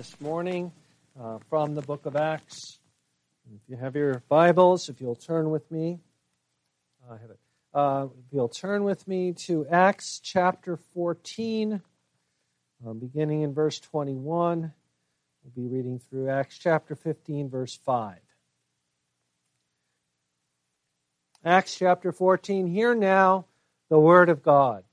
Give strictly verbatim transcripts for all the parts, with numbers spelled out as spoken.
this morning uh, from the book of Acts. If you have your Bibles, if you'll turn with me, I have it. Uh, if you'll turn with me to Acts chapter fourteen, uh, beginning in verse twenty-one. We'll be reading through Acts chapter fifteen, verse five. Acts chapter fourteen, hear now the word of God.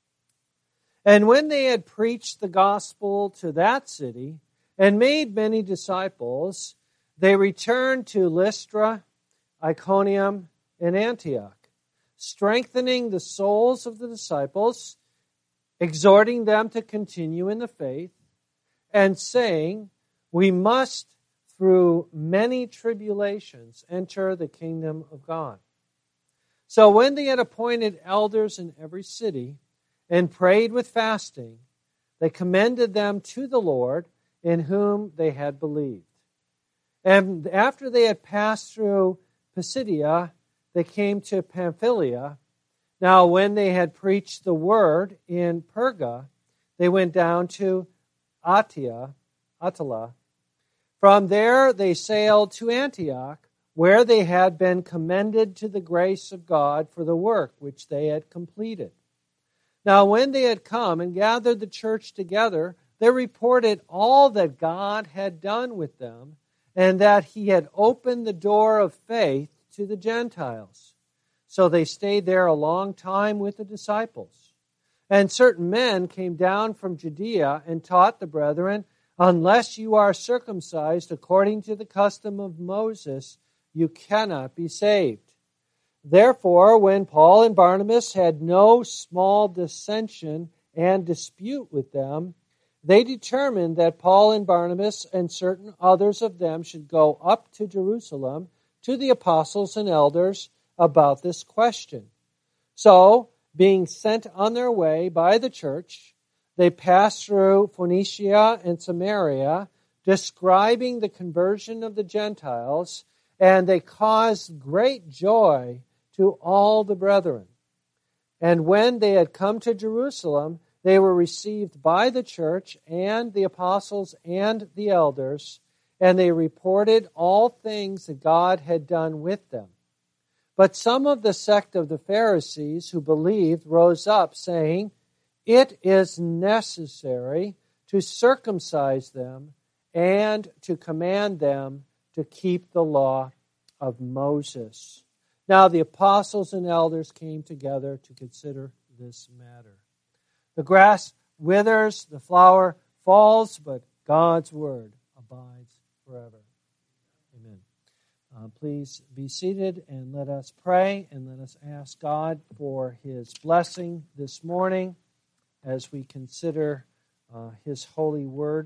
And when they had preached the gospel to that city and made many disciples, they returned to Lystra, Iconium, and Antioch, strengthening the souls of the disciples, exhorting them to continue in the faith, and saying, we must, through many tribulations, enter the kingdom of God. So when they had appointed elders in every city, and prayed with fasting, they commended them to the Lord, in whom they had believed. And after they had passed through Pisidia, they came to Pamphylia. Now when they had preached the word in Perga, they went down to Atia, Attila. From there they sailed to Antioch, where they had been commended to the grace of God for the work which they had completed. Now when they had come and gathered the church together, they reported all that God had done with them, and that he had opened the door of faith to the Gentiles. So they stayed there a long time with the disciples. And certain men came down from Judea and taught the brethren, unless you are circumcised according to the custom of Moses, you cannot be saved. Therefore, when Paul and Barnabas had no small dissension and dispute with them, they determined that Paul and Barnabas and certain others of them should go up to Jerusalem to the apostles and elders about this question. So, being sent on their way by the church, they passed through Phoenicia and Samaria, describing the conversion of the Gentiles, and they caused great joy to all the brethren. And when they had come to Jerusalem, they were received by the church and the apostles and the elders, and they reported all things that God had done with them. But some of the sect of the Pharisees who believed rose up, saying, it is necessary to circumcise them and to command them to keep the law of Moses. Now the apostles and elders came together to consider this matter. The grass withers, the flower falls, but God's word abides forever. Amen. Uh, please be seated and let us pray and let us ask God for his blessing this morning as we consider uh, his holy word.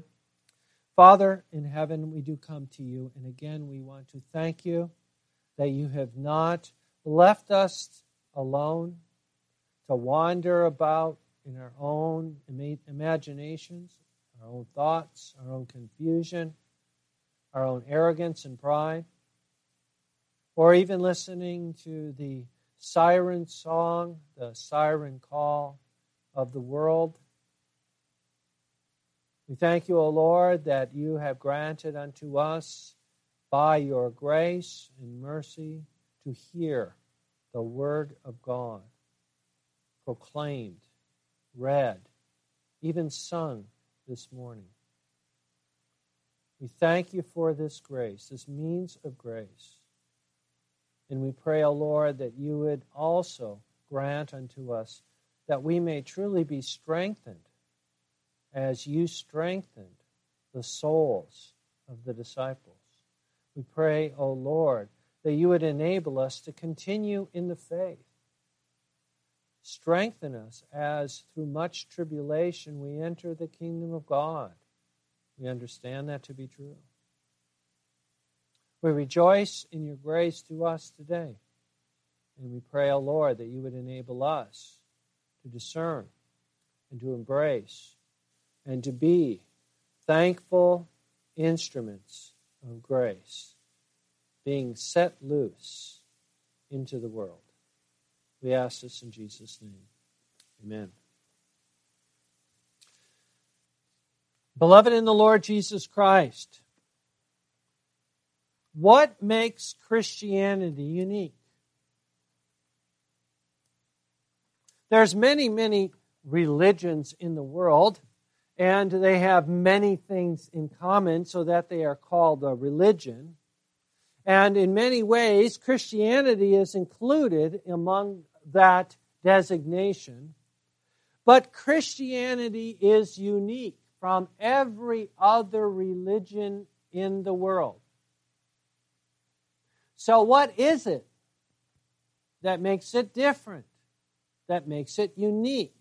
Father in heaven, we do come to you, and again we want to thank you that you have not left us alone to wander about in our own imaginations, our own thoughts, our own confusion, our own arrogance and pride, or even listening to the siren song, the siren call of the world. We thank you, O Lord, that you have granted unto us by your grace and mercy to hear the word of God proclaimed, read, even sung this morning. We thank you for this grace, this means of grace. And we pray, O Lord, that you would also grant unto us that we may truly be strengthened as you strengthened the souls of the disciples. We pray, O Lord, that you would enable us to continue in the faith. Strengthen us as through much tribulation we enter the kingdom of God. We understand that to be true. We rejoice in your grace to us today. And we pray, O Lord, that you would enable us to discern and to embrace and to be thankful instruments of grace, being set loose into the world. We ask this in Jesus' name. Amen. Beloved in the Lord Jesus Christ, what makes Christianity unique? There's many, many religions in the world, and they have many things in common so that they are called a religion. And in many ways, Christianity is included among that designation. But Christianity is unique from every other religion in the world. So what is it that makes it different, that makes it unique?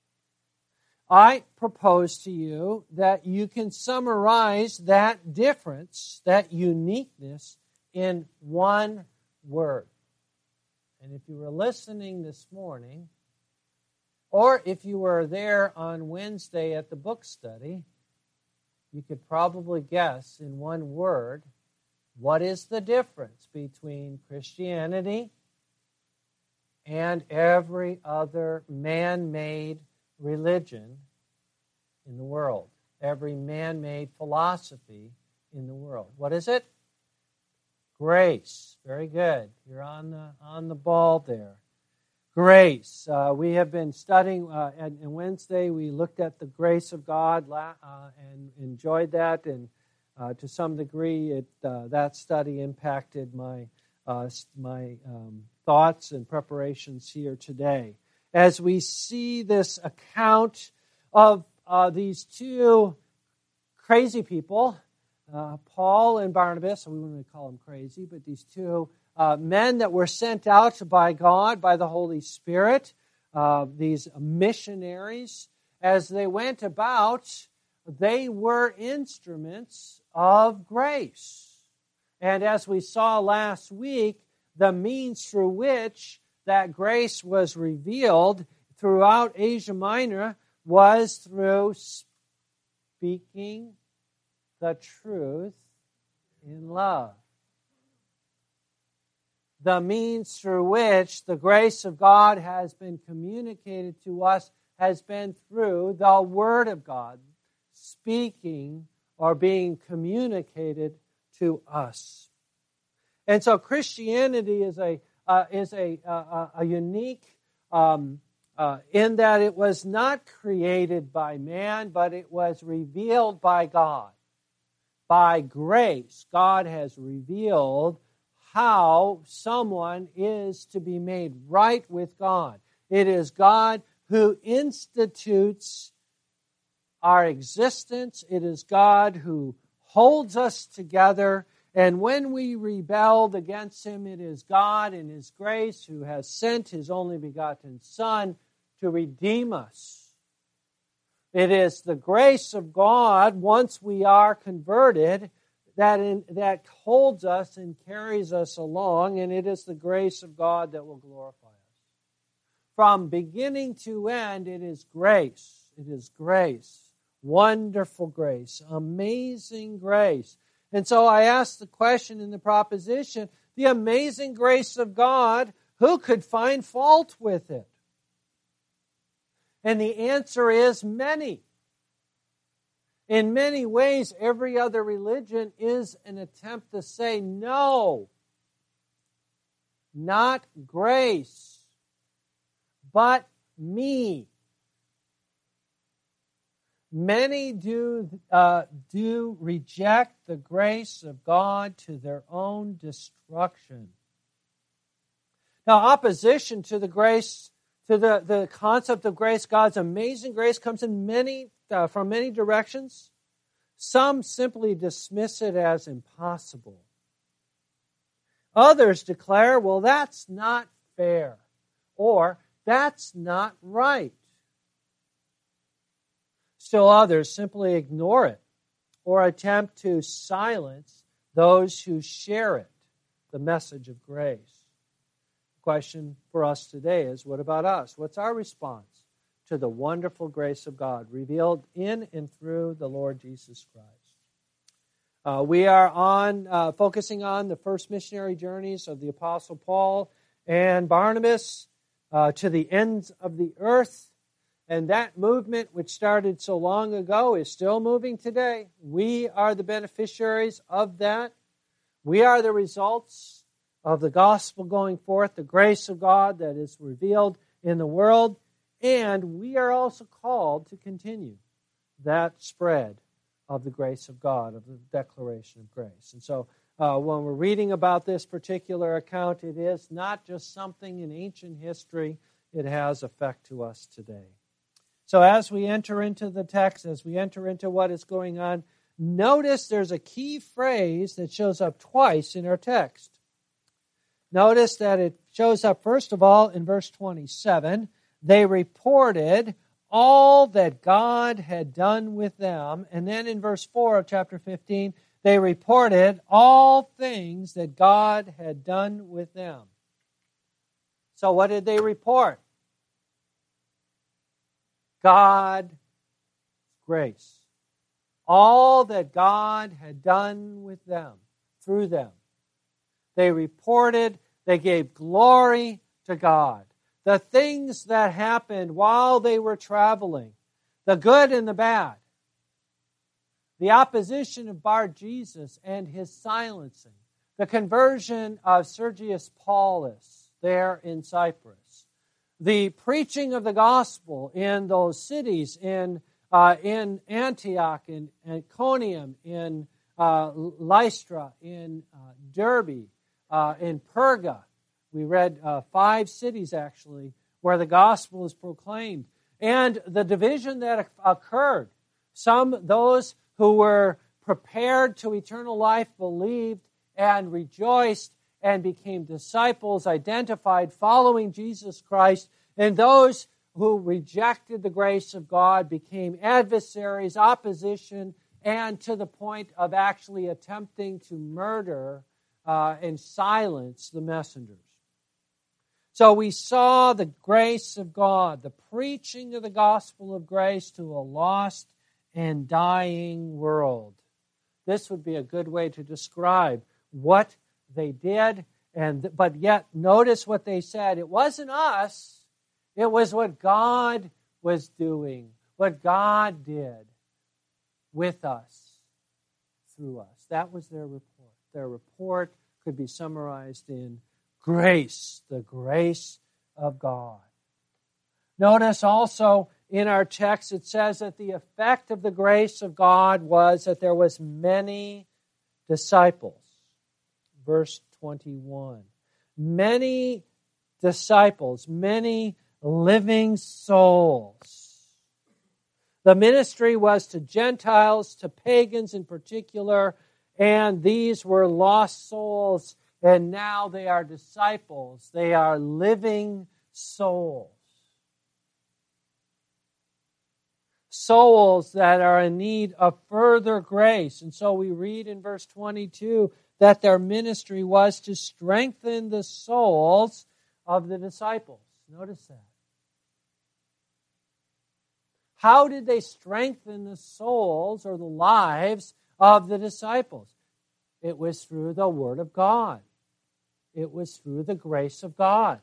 I propose to you that you can summarize that difference, that uniqueness, in one word. And if you were listening this morning, or if you were there on Wednesday at the book study, you could probably guess in one word, what is the difference between Christianity and every other man-made religion in the world, every man-made philosophy in the world? What is it? Grace. Very good. You're on the on the ball there. Grace. Uh, we have been studying, uh, and, and Wednesday we looked at the grace of God uh, and enjoyed that, and uh, to some degree it uh, that study impacted my uh, my um, thoughts and preparations here today. As we see this account of uh, these two crazy people, Uh, Paul and Barnabas, we wouldn't really call them crazy, but these two uh, men that were sent out by God, by the Holy Spirit, uh, these missionaries, as they went about, they were instruments of grace. And as we saw last week, the means through which that grace was revealed throughout Asia Minor was through speaking the truth in love. The means through which the grace of God has been communicated to us has been through the Word of God, speaking or being communicated to us. And so Christianity is a uh, is a uh, a unique um, uh, in that it was not created by man, but it was revealed by God. By grace, God has revealed how someone is to be made right with God. It is God who institutes our existence. It is God who holds us together. And when we rebelled against Him, it is God in His grace who has sent His only begotten Son to redeem us. It is the grace of God, once we are converted, that in, that holds us and carries us along, and it is the grace of God that will glorify us. From beginning to end, it is grace. It is grace. Wonderful grace. Amazing grace. And so I asked the question in the proposition, the amazing grace of God, who could find fault with it? And the answer is many. In many ways, every other religion is an attempt to say, no, not grace, but me. Many do, uh, do reject the grace of God to their own destruction. Now, opposition to the grace To the, the concept of grace, God's amazing grace, comes in many uh, from many directions. Some simply dismiss it as impossible. Others declare, well, that's not fair, or that's not right. Still others simply ignore it or attempt to silence those who share it, the message of grace. Question for us today is, what about us? What's our response to the wonderful grace of God revealed in and through the Lord Jesus Christ? Uh, we are on uh, focusing on the first missionary journeys of the Apostle Paul and Barnabas uh, to the ends of the earth. And that movement, which started so long ago, is still moving today. We are the beneficiaries of that. We are the results of the gospel going forth, the grace of God that is revealed in the world. And we are also called to continue that spread of the grace of God, of the declaration of grace. And so uh, when we're reading about this particular account, it is not just something in ancient history. It has effect to us today. So as we enter into the text, as we enter into what is going on, notice there's a key phrase that shows up twice in our text. Notice that it shows up, first of all, in verse twenty-seven. They reported all that God had done with them. And then in verse four of chapter fifteen, they reported all things that God had done with them. So what did they report? God's grace. All that God had done with them, through them. They reported, they gave glory to God. The things that happened while they were traveling, the good and the bad, the opposition of Bar-Jesus and his silencing, the conversion of Sergius Paulus there in Cyprus, the preaching of the gospel in those cities, in uh, in Antioch, in Iconium, in uh, Lystra, in uh, Derbe, uh, in Perga. We read uh, five cities, actually, where the gospel is proclaimed. And the division that occurred. Some, those who were prepared to eternal life, believed and rejoiced and became disciples, identified, following Jesus Christ. And those who rejected the grace of God became adversaries, opposition, and to the point of actually attempting to murder uh, and silence the messengers. So we saw the grace of God, the preaching of the gospel of grace to a lost and dying world. This would be a good way to describe what they did, and but yet notice what they said. It wasn't us. It was what God was doing, what God did with us, through us. That was their report. Their report could be summarized in grace, the grace of God. Notice also in our text it says that the effect of the grace of God was that there was many disciples. Verse twenty-one. Many disciples, many living souls. The ministry was to Gentiles, to pagans in particular, and these were lost souls, and now they are disciples. They are living souls. Souls that are in need of further grace. And so we read in verse twenty-two that their ministry was to strengthen the souls of the disciples. Notice that. How did they strengthen the souls or the lives of the disciples? It was through the Word of God. It was through the grace of God.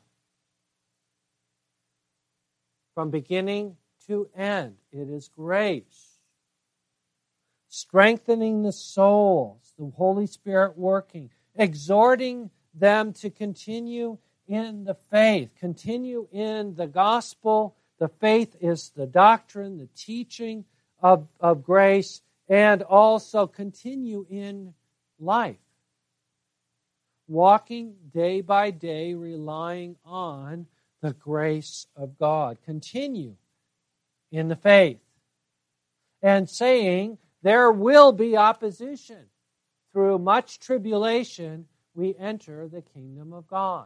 From beginning to end, it is grace. Strengthening the souls, the Holy Spirit working, exhorting them to continue in the faith, continue in the gospel. The faith is the doctrine, the teaching of, of grace, and also continue in life. Walking day by day, relying on the grace of God. Continue in the faith. And saying, there will be opposition. Through much tribulation, we enter the kingdom of God.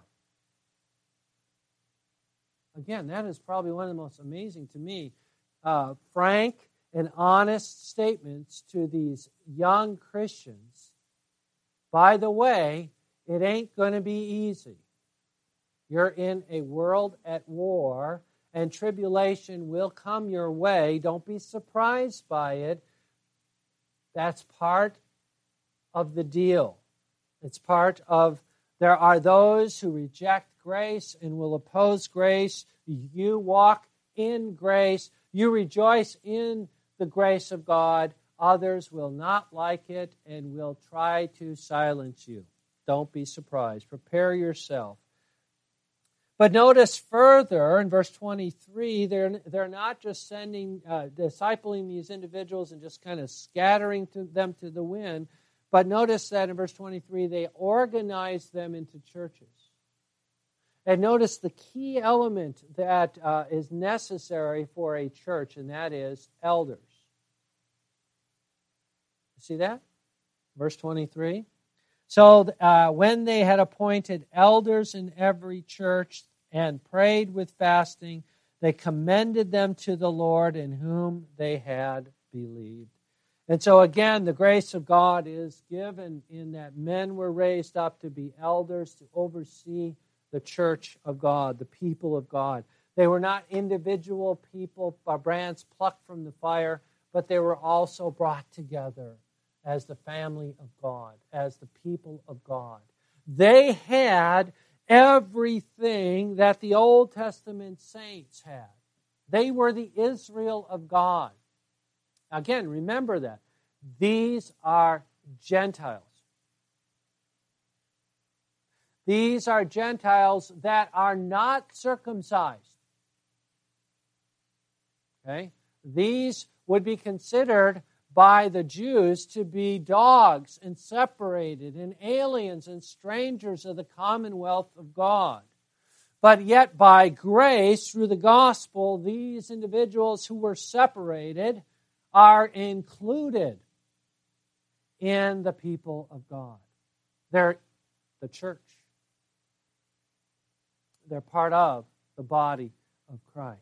Again, that is probably one of the most amazing to me, uh, frank and honest statements to these young Christians. By the way, it ain't going to be easy. You're in a world at war, and tribulation will come your way. Don't be surprised by it. That's part of the deal. It's part of, there are those who reject grace and will oppose grace. You walk in grace. You rejoice in the grace of God. Others will not like it and will try to silence you. Don't be surprised. Prepare yourself. But notice further in verse twenty-three, they're, they're not just sending, uh, discipling these individuals and just kind of scattering to them to the wind. But notice that in verse twenty-three, they organize them into churches. And notice the key element that uh, is necessary for a church, and that is elders. See that? Verse twenty-three. So uh, when they had appointed elders in every church and prayed with fasting, they commended them to the Lord in whom they had believed. And so again, the grace of God is given in that men were raised up to be elders, to oversee the church of God, the people of God. They were not individual people, brands plucked from the fire, but they were also brought together as the family of God, as the people of God. They had everything that the Old Testament saints had. They were the Israel of God. Again, remember that. These are Gentiles. These are Gentiles that are not circumcised. Okay? These would be considered by the Jews to be dogs and separated and aliens and strangers of the commonwealth of God. But yet by grace, through the gospel, these individuals who were separated are included in the people of God. They're the church. They're part of the body of Christ.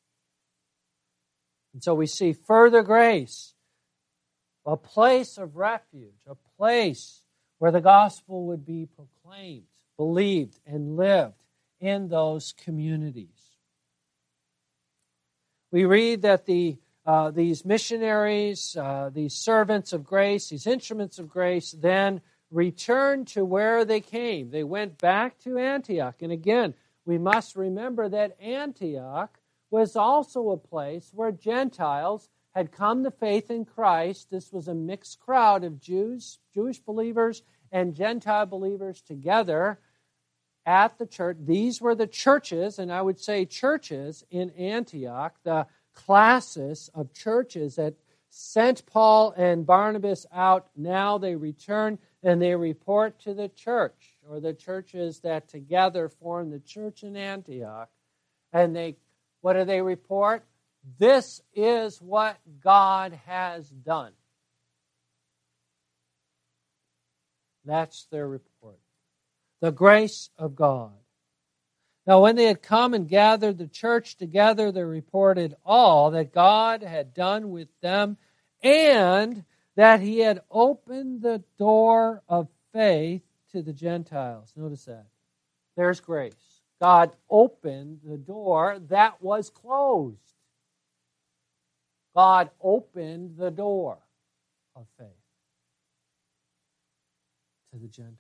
And so we see further grace, a place of refuge, a place where the gospel would be proclaimed, believed, and lived in those communities. We read that the uh, these missionaries, uh, these servants of grace, these instruments of grace, then returned to where they came. They went back to Antioch. And again, we must remember that Antioch was also a place where Gentiles had come to faith in Christ. This was a mixed crowd of Jews, Jewish believers, and Gentile believers together at the church. These were the churches, and I would say churches in Antioch, the classis of churches that sent Paul and Barnabas out. Now they return and they report to the church, or the churches that together form the church in Antioch. And they, what do they report? This is what God has done. That's their report. The grace of God. Now, when they had come and gathered the church together, they reported all that God had done with them and that he had opened the door of faith to the Gentiles. Notice that. There's grace. God opened the door that was closed. God opened the door of faith to the Gentiles.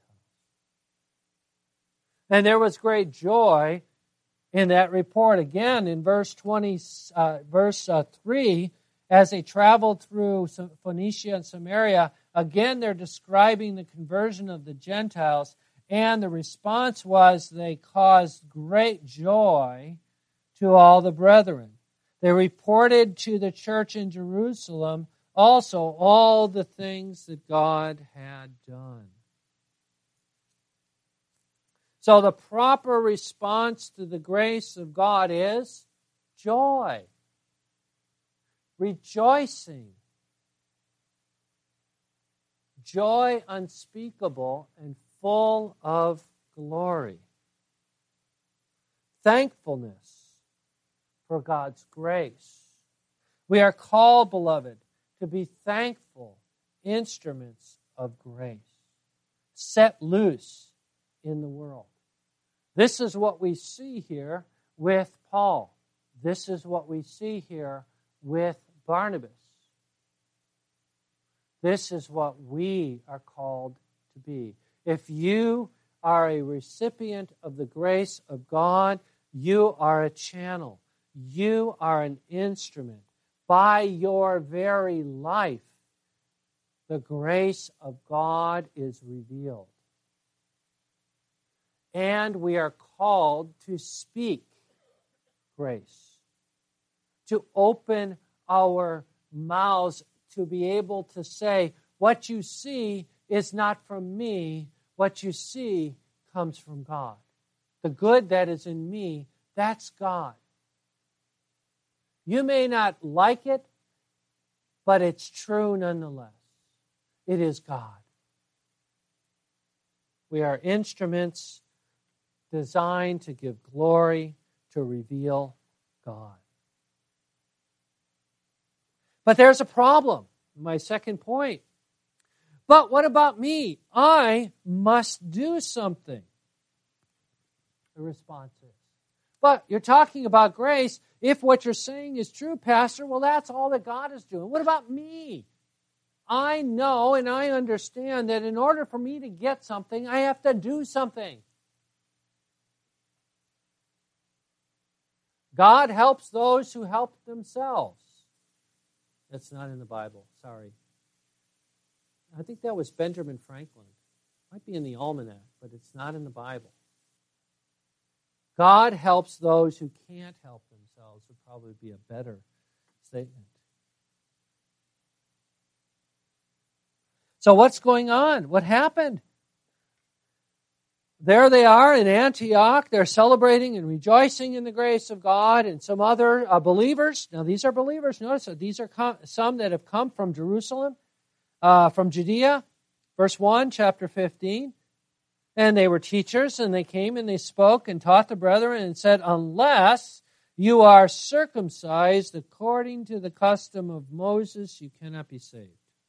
And there was great joy in that report. Again, in verse twenty, uh, verse uh, three, as they traveled through Phoenicia and Samaria, again they're describing the conversion of the Gentiles, and the response was they caused great joy to all the brethren. They reported to the church in Jerusalem also all the things that God had done. So the proper response to the grace of God is joy, rejoicing, joy unspeakable and full of glory, thankfulness for God's grace. We are called, beloved, to be thankful instruments of grace, set loose in the world. This is what we see here with Paul. This is what we see here with Barnabas. This is what we are called to be. If you are a recipient of the grace of God, you are a channel. You are an instrument. By your very life, the grace of God is revealed. And we are called to speak grace, to open our mouths to be able to say, what you see is not from me, what you see comes from God. The good that is in me, that's God. You may not like it, but it's true nonetheless. It is God. We are instruments designed to give glory, to reveal God. But there's a problem. My second point. But what about me? I must do something. The response is, but you're talking about grace. If what you're saying is true, Pastor, well, that's all that God is doing. What about me? I know and I understand that in order for me to get something, I have to do something. God helps those who help themselves. That's not in the Bible. Sorry. I think that was Benjamin Franklin. Might be in the Almanac, but it's not in the Bible. God helps those who can't help themselves would probably be a better statement. So what's going on? What happened? There they are in Antioch. They're celebrating and rejoicing in the grace of God, and some other uh, believers. Now, these are believers. Notice that these are com- some that have come from Jerusalem, uh, from Judea. Verse one, chapter fifteen. And they were teachers, and they came and they spoke and taught the brethren and said, unless you are circumcised according to the custom of Moses, you cannot be saved.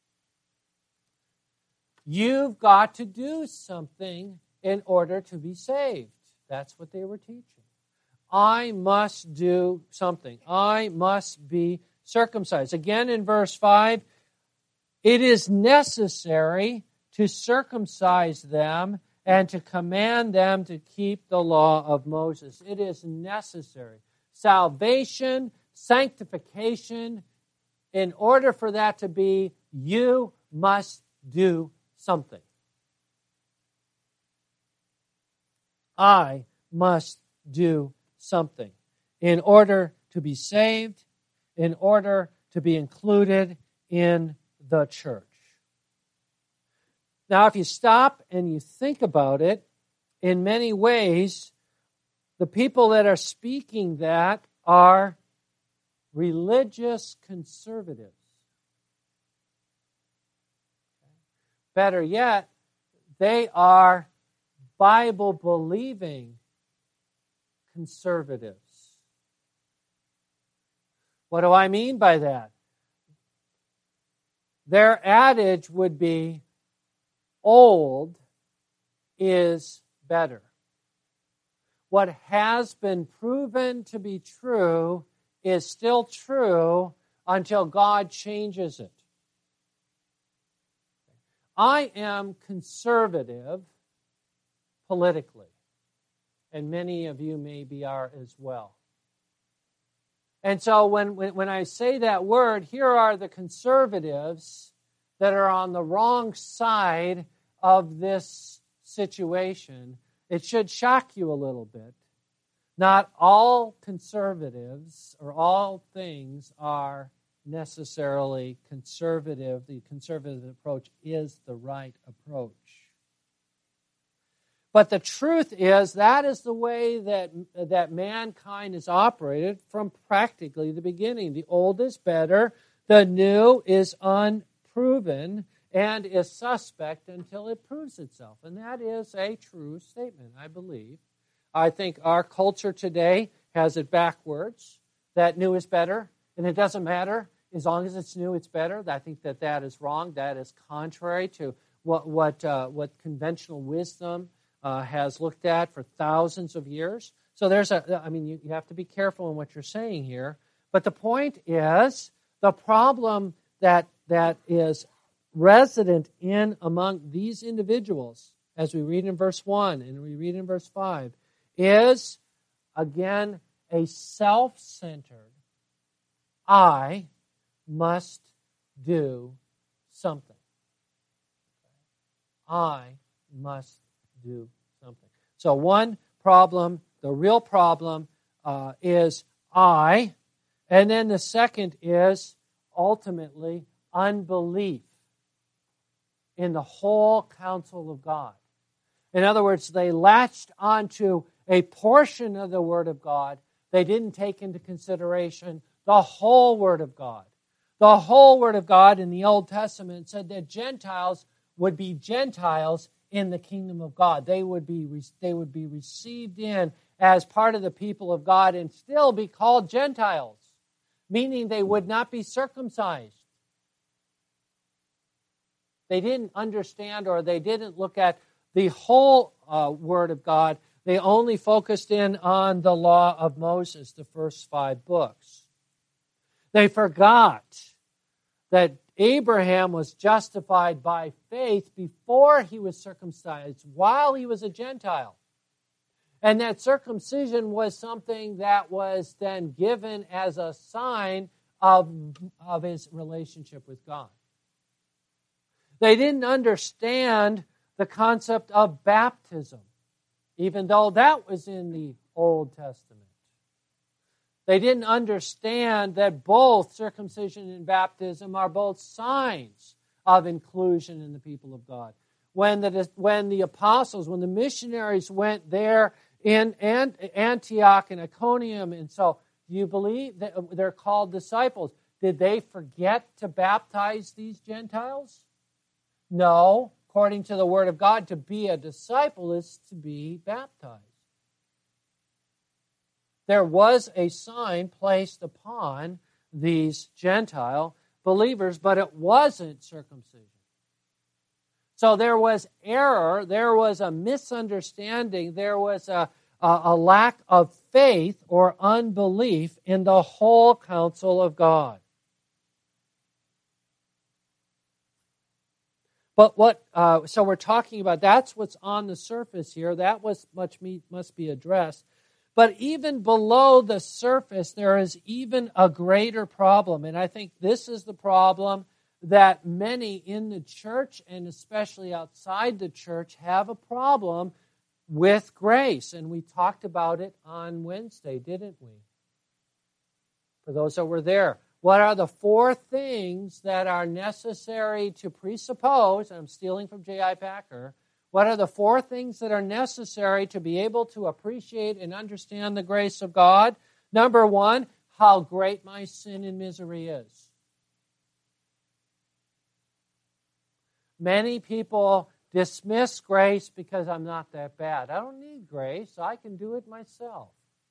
You've got to do something in order to be saved. That's what they were teaching. I must do something. I must be circumcised. Again in verse five, it is necessary to circumcise them and to command them to keep the law of Moses. It is necessary. Salvation, sanctification, in order for that to be, you must do something. I must do something in order to be saved, in order to be included in the church. Now, if you stop and you think about it, in many ways, the people that are speaking that are religious conservatives. Better yet, they are Bible-believing conservatives. What do I mean by that? Their adage would be, old is better. What has been proven to be true is still true until God changes it. I am conservative politically, and many of you maybe are as well. And so when, when, when I say that word, here are the conservatives that are on the wrong side of this situation. It should shock you a little bit. Not all conservatives or all things are necessarily conservative. The conservative approach is the right approach. But the truth is, that is the way that, that mankind is operated from practically the beginning. The old is better, the new is unproven, and is suspect until it proves itself. And that is a true statement, I believe. I think our culture today has it backwards, that new is better, and it doesn't matter. As long as it's new, it's better. I think that that is wrong. That is contrary to what, what, uh, what conventional wisdom uh, has looked at for thousands of years. So there's a, I mean, you, you have to be careful in what you're saying here. But the point is, the problem that that is resident in among these individuals, as we read in verse one and we read in verse five, is, again, a self-centered, I must do something. I must do something. So one problem, the real problem, uh, is I. And then the second is ultimately unbelief in the whole counsel of God. In other words, they latched onto a portion of the Word of God. They didn't take into consideration the whole Word of God. The whole Word of God in the Old Testament said that Gentiles would be Gentiles in the kingdom of God. They would be, they would be received in as part of the people of God and still be called Gentiles, meaning they would not be circumcised. They didn't understand, or they didn't look at the whole uh, Word of God. They only focused in on the law of Moses, the first five books. They forgot that Abraham was justified by faith before he was circumcised, while he was a Gentile. And that circumcision was something that was then given as a sign of, of his relationship with God. They didn't understand the concept of baptism, even though that was in the Old Testament. They didn't understand that both circumcision and baptism are both signs of inclusion in the people of God. When the, when the apostles, when the missionaries went there in Antioch and Iconium, and so do you believe that they're called disciples? Did they forget to baptize these Gentiles? No. According to the Word of God, to be a disciple is to be baptized. There was a sign placed upon these Gentile believers, but it wasn't circumcision. So there was error, there was a misunderstanding, there was a, a, a lack of faith or unbelief in the whole counsel of God. But what, uh, so we're talking about, that's what's on the surface here. That was much must be addressed. But even below the surface, there is even a greater problem. And I think this is the problem that many in the church, and especially outside the church, have a problem with grace. And we talked about it on Wednesday, didn't we? For those that were there. What are the four things that are necessary to presuppose, and I'm stealing from J I Packer, what are the four things that are necessary to be able to appreciate and understand the grace of God? Number one, how great my sin and misery is. Many people dismiss grace because I'm not that bad. I don't need grace. I can do it myself.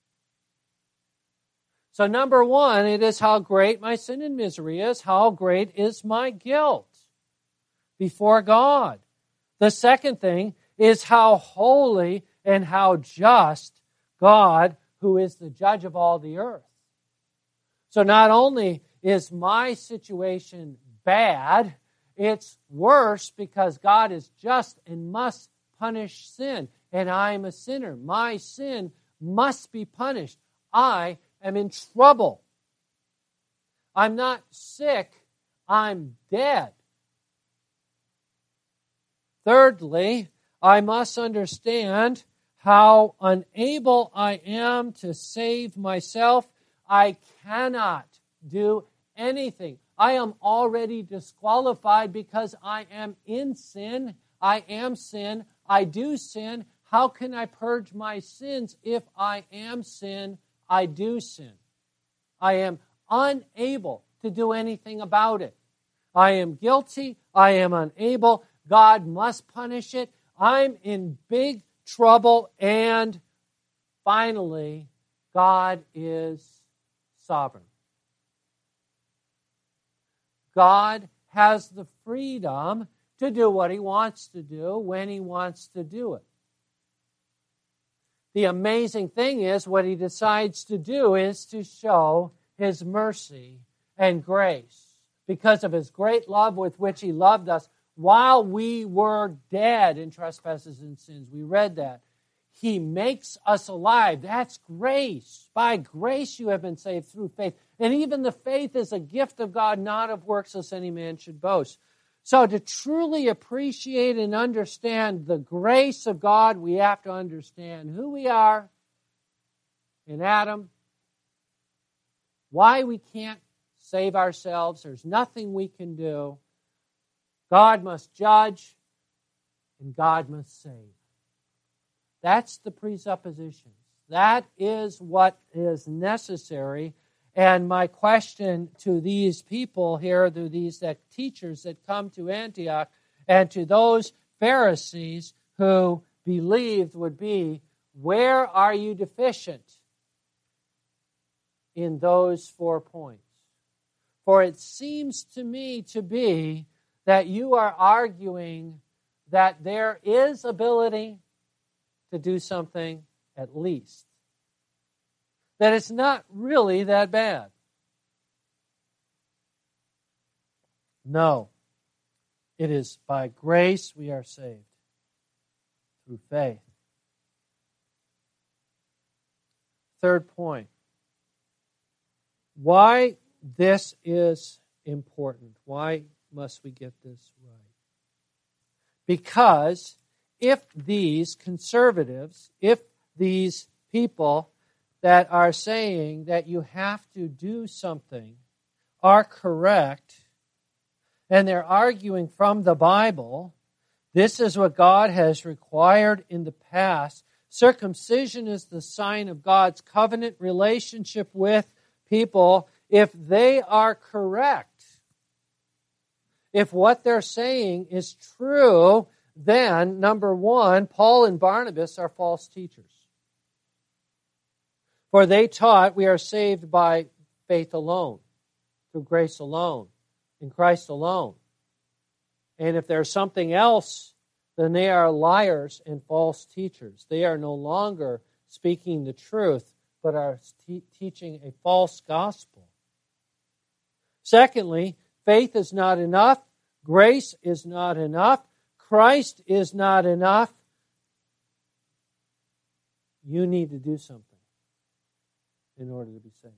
So number one, it is how great my sin and misery is. How great is my guilt before God. The second thing is how holy and how just God, who is the judge of all the earth. So not only is my situation bad, it's worse because God is just and must punish sin. And I am a sinner. My sin must be punished. I am in trouble. I'm not sick. I'm dead. Thirdly, I must understand how unable I am to save myself. I cannot do anything. I am already disqualified because I am in sin. I am sin. I do sin. How can I purge my sins if I am sin? I do sin. I am unable to do anything about it. I am guilty. I am unable. God must punish it. I'm in big trouble. And finally, God is sovereign. God has the freedom to do what He wants to do when He wants to do it. The amazing thing is, what He decides to do is to show His mercy and grace because of His great love with which He loved us while we were dead in trespasses and sins. We read that. He makes us alive. That's grace. By grace you have been saved through faith. And even the faith is a gift of God, not of works, lest any man should boast. So to truly appreciate and understand the grace of God, we have to understand who we are in Adam, why we can't save ourselves. There's nothing we can do. God must judge, and God must save. That's the presuppositions. That is what is necessary. And my question to these people here, to these that teachers that come to Antioch, and to those Pharisees who believed would be, where are you deficient in those four points? For it seems to me to be that you are arguing that there is ability to do something at least. That it's not really that bad. No. It is by grace we are saved. Through faith. Third point. Why this is important. Why must we get this right? Because if these conservatives, if these people that are saying that you have to do something are correct, and they're arguing from the Bible, this is what God has required in the past. Circumcision is the sign of God's covenant relationship with people. If they are correct, if what they're saying is true, then, number one, Paul and Barnabas are false teachers. For they taught we are saved by faith alone, through grace alone, in Christ alone. And if there's something else, then they are liars and false teachers. They are no longer speaking the truth, but are te- teaching a false gospel. Secondly, faith is not enough. Grace is not enough. Christ is not enough. You need to do something in order to be saved.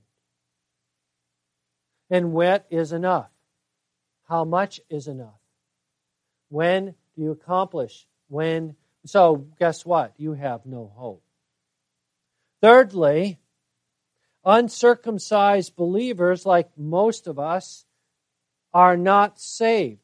And what is enough? How much is enough? When do you accomplish? When? So, guess what? You have no hope. Thirdly, uncircumcised believers, like most of us, are not saved.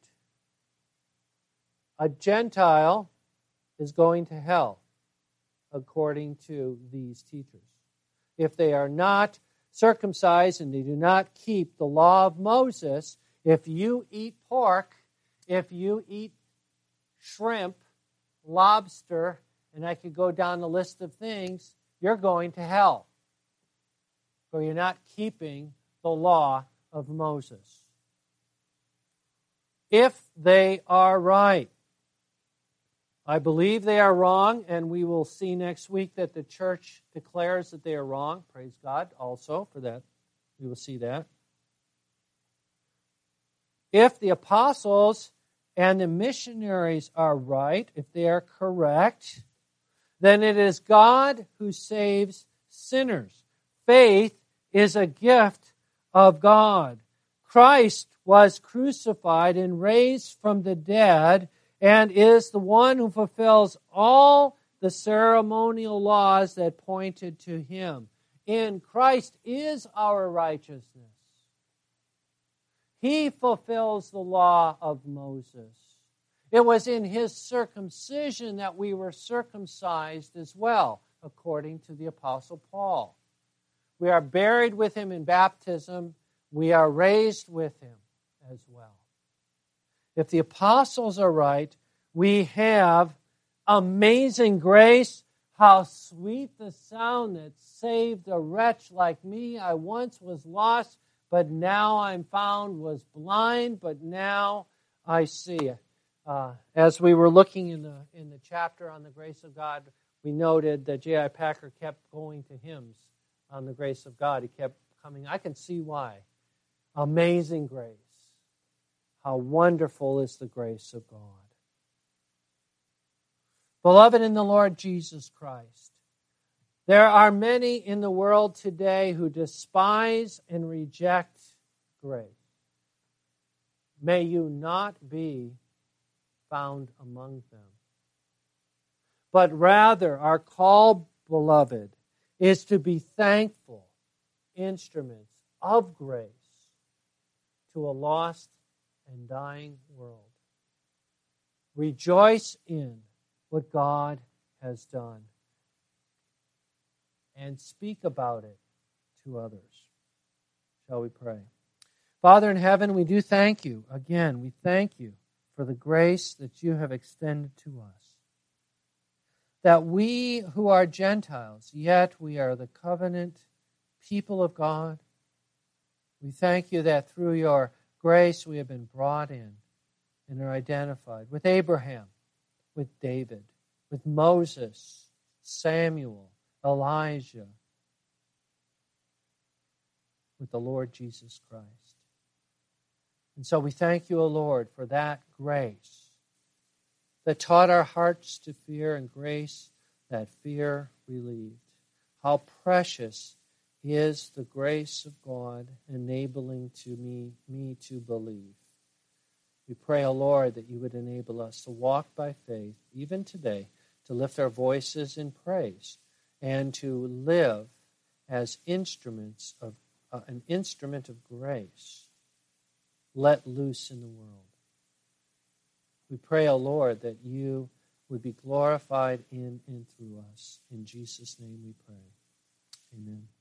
A Gentile is going to hell, according to these teachers. If they are not circumcised and they do not keep the law of Moses, if you eat pork, if you eat shrimp, lobster, and I could go down the list of things, you're going to hell. For you're not keeping the law of Moses. If they are right. I believe they are wrong, and we will see next week that the church declares that they are wrong. Praise God also for that. We will see that. If the apostles and the missionaries are right, if they are correct, then it is God who saves sinners. Faith is a gift of God. Christ was crucified and raised from the dead, and is the one who fulfills all the ceremonial laws that pointed to Him. In Christ is our righteousness. He fulfills the law of Moses. It was in His circumcision that we were circumcised as well, according to the Apostle Paul. We are buried with Him in baptism. We are raised with Him as well. If the apostles are right, we have amazing grace. How sweet the sound that saved a wretch like me. I once was lost, but now I'm found, was blind, but now I see. Uh, as we were looking in the in the chapter on the grace of God, we noted that J I Packer kept going to hymns on the grace of God. He kept coming. I can see why. Amazing grace. How wonderful is the grace of God. Beloved in the Lord Jesus Christ, there are many in the world today who despise and reject grace. May you not be found among them. But rather, our call, beloved, is to be thankful instruments of grace to a lost and dying world. Rejoice in what God has done and speak about it to others. Shall we pray? Father in heaven, we do thank you. Again, we thank you for the grace that you have extended to us. That we who are Gentiles, yet we are the covenant people of God. We thank you that through your grace we have been brought in and are identified with Abraham, with David, with Moses, Samuel, Elijah, with the Lord Jesus Christ. And so we thank you, O Lord, for that grace that taught our hearts to fear and grace that fear relieved. How precious is the grace of God enabling to me, me to believe. We pray, O Lord, that you would enable us to walk by faith, even today, to lift our voices in praise, and to live as instruments of uh, an instrument of grace let loose in the world. We pray, O Lord, that you would be glorified in and through us. In Jesus' name we pray. Amen.